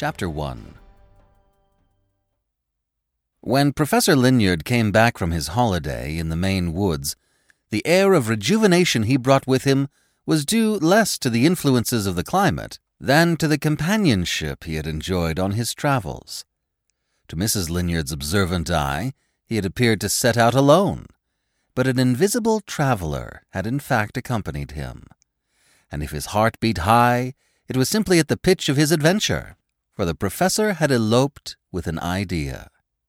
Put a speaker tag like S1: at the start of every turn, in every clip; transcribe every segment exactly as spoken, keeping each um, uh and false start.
S1: Chapter one. When Professor Lynyard came back from his holiday in the Maine woods, the air of rejuvenation he brought with him was due less to the influences of the climate than to the companionship he had enjoyed on his travels. To Missus Lynyard's observant eye, he had appeared to set out alone, but an invisible traveler had in fact accompanied him. And if his heart beat high, it was simply at the pitch of his adventure, for the professor had eloped with an idea.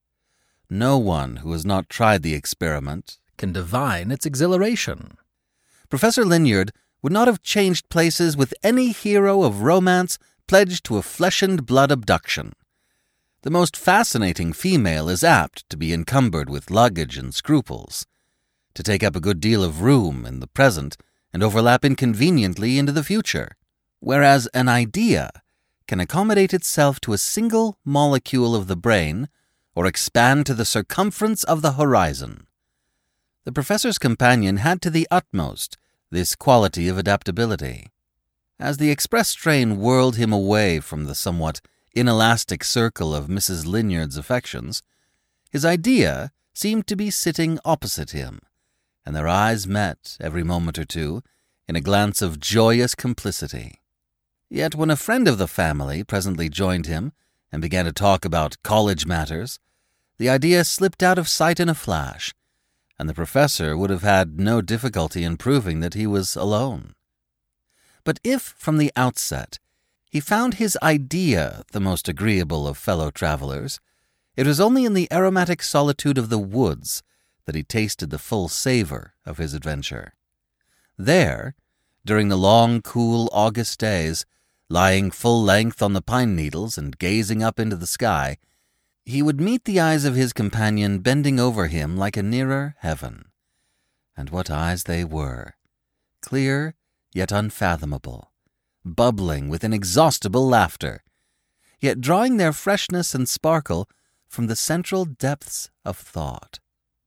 S1: No one who has not tried the experiment can divine its exhilaration. Professor Lynyard would not have changed places with any hero of romance pledged to a flesh-and-blood abduction. The most fascinating female is apt to be encumbered with luggage and scruples, to take up a good deal of room in the present and overlap inconveniently into the future, whereas an idea can accommodate itself to a single molecule of the brain or expand to the circumference of the horizon. The professor's companion had to the utmost this quality of adaptability. As the express train whirled him away from the somewhat inelastic circle of Missus Lynyard's affections, his idea seemed to be sitting opposite him, and their eyes met every moment or two in a glance of joyous complicity. Yet when a friend of the family presently joined him and began to talk about college matters, the idea slipped out of sight in a flash, and the professor would have had no difficulty in proving that he was alone. But if, from the outset, he found his idea the most agreeable of fellow travelers, it was only in the aromatic solitude of the woods that he tasted the full savor of his adventure. There, during the long, cool August days, lying full length on the pine needles and gazing up into the sky, he would meet the eyes of his companion bending over him like a nearer heaven. And what eyes they were! Clear, yet unfathomable, bubbling with inexhaustible laughter, yet drawing their freshness and sparkle from the central depths of thought.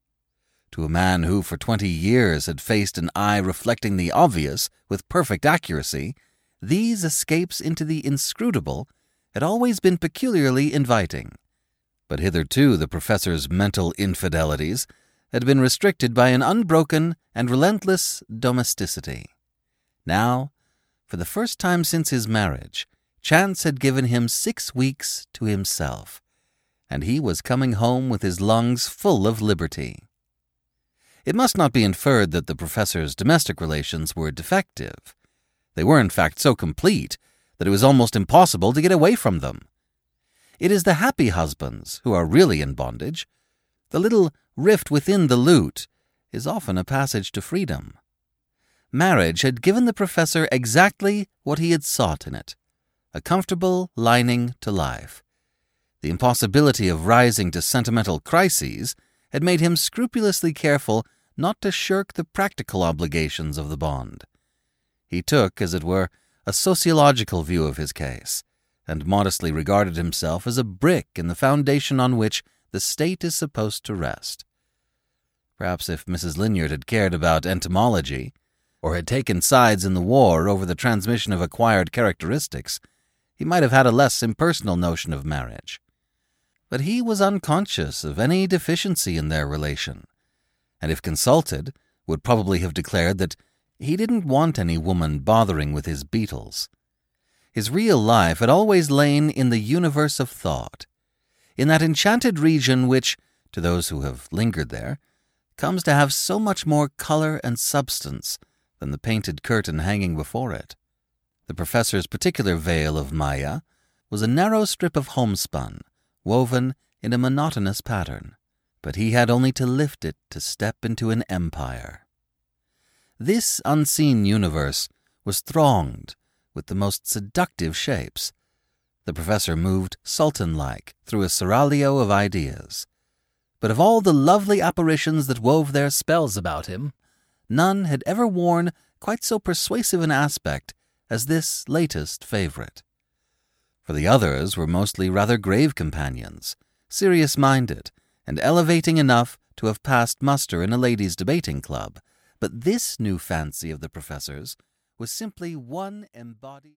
S1: To a man who for twenty years had faced an eye reflecting the obvious with perfect accuracy, these escapes into the inscrutable had always been peculiarly inviting. But hitherto the professor's mental infidelities had been restricted by an unbroken and relentless domesticity. Now, for the first time since his marriage, chance had given him six weeks to himself, and he was coming home with his lungs full of liberty. It must not be inferred that the professor's domestic relations were defective. They were in fact so complete that it was almost impossible to get away from them. It is the happy husbands who are really in bondage. The little rift within the lute is often a passage to freedom. Marriage had given the professor exactly what he had sought in it, a comfortable lining to life. The impossibility of rising to sentimental crises had made him scrupulously careful not to shirk the practical obligations of the bond. He took, as it were, a sociological view of his case, and modestly regarded himself as a brick in the foundation on which the state is supposed to rest. Perhaps if Missus Lynyard had cared about entomology, or had taken sides in the war over the transmission of acquired characteristics, he might have had a less impersonal notion of marriage. But he was unconscious of any deficiency in their relation, and if consulted, would probably have declared that he didn't want any woman bothering with his beetles. His real life had always lain in the universe of thought, in that enchanted region which, to those who have lingered there, comes to have so much more color and substance than the painted curtain hanging before it. The professor's particular veil of Maya was a narrow strip of homespun, woven in a monotonous pattern, but he had only to lift it to step into an empire. This unseen universe was thronged with the most seductive shapes. The professor moved sultan-like through a seraglio of ideas. But of all the lovely apparitions that wove their spells about him, none had ever worn quite so persuasive an aspect as this latest favorite. For the others were mostly rather grave companions, serious-minded, and elevating enough to have passed muster in a ladies' debating club, but this new fancy of the professor's was simply one embodied